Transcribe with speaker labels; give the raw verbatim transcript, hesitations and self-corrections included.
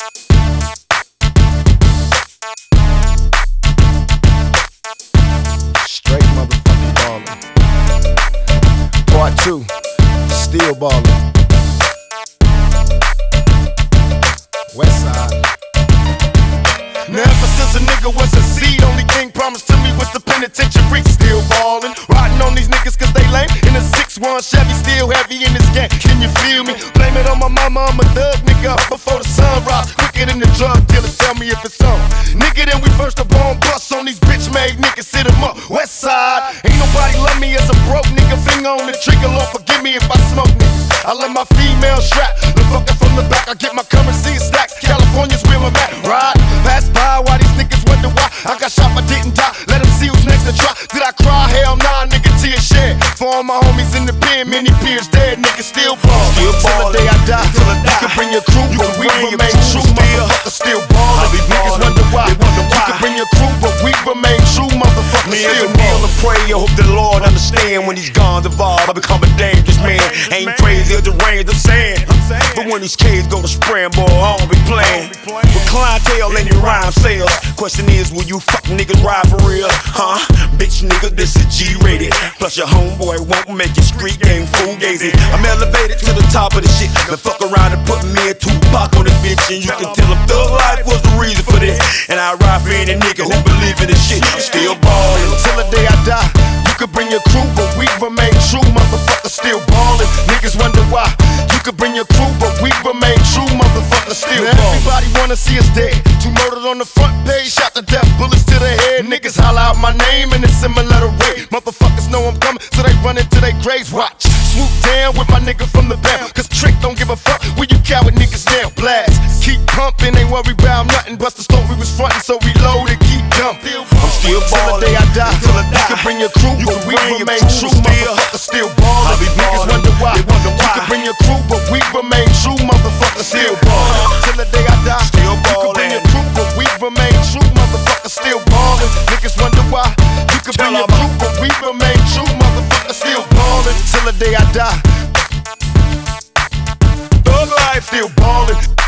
Speaker 1: Straight motherfucking ballin'. Part two, still ballin'. Westside.
Speaker 2: Now ever since a nigga was a seed, only thing promised to me was the penitentiary. Still ballin', riding on these niggas cause they lame. In a six one Chevy, still heavy in this game. Can you feel me? Blame it on my mama, I'm a thug nigga up before the sun rise. Quicker than the drug dealers, tell me if it's on. Nigga, then we first up on bus on these bitch made niggas, hit 'em up. Westside, ain't nobody love me as a broke nigga. Finger on the trigger, Lord forgive me if I smoke niggas. I let my female strap, the fucker from the back. I get my currency in stacks. California's where I'm at. Ride, pass by, why these niggas wonder why I got shot but didn't die. Let them see who's next to try. Did I cry? Hell nah, nigga, tears shed. For all my homies in the pen, many peers dead, niggas still ball. Still ball till the day I die. Till I die. You can bring your crew, you but we remain true. Motherfuckers still ballin'. These niggas wonder why. You can bring your crew, but we remain true. Motherfuckers still ballin'.
Speaker 3: I pray, I hope the Lord understand when he's gone evolved. I become a dangerous man. Ain't crazy or deranged, I'm saying. But when these kids go to spraying, boy, I don't be playing. With clientele and your rhyme sales. Question is, will you fuck niggas ride for real? Huh? Bitch nigga, this is G-rated. Plus your homeboy won't make your street game fugazi. I'm elevated to the top of the shit. Now fuck around and put me and Tupac on this bitch. And you can tell him thug life was the reason for this. And I ride for any nigga who believe in this shit. I'm still ballin'.
Speaker 2: Till the day I die. You could bring your crew, but we remain true. Motherfuckers still ballin'. Niggas wonder why. You could bring your crew, but we remain true. Motherfuckers still ballin'. Everybody wanna see us dead. Two murdered on the front page, shot to death, bullets to the head. Niggas holler out my name in a similar way. Motherfuckers know I'm coming, so they run into their graves. Watch, swoop down with my nigga from the band. Cause Trick don't give a fuck when you coward niggas down. Blast, keep pumping, ain't worry about nothing. Bust the story was frontin', so reload and keep dumping.
Speaker 3: I'm still ballin'.
Speaker 2: Till the day I die. Till I die. You can bring your crew, but we remain true. Motherfuckers still ballin'. Niggas wonder why. You can bring your crew, but we remain true. Motherfuckers still ballin'. Till the day I die.
Speaker 3: Still
Speaker 2: You can bring
Speaker 3: ballin'.
Speaker 2: your crew, but we remain true. Motherfuckers still ballin'. Niggas wonder why. You can bring your crew, but we remain true. Motherfuckers still ballin'. Till the day I die. Thug life still ballin'.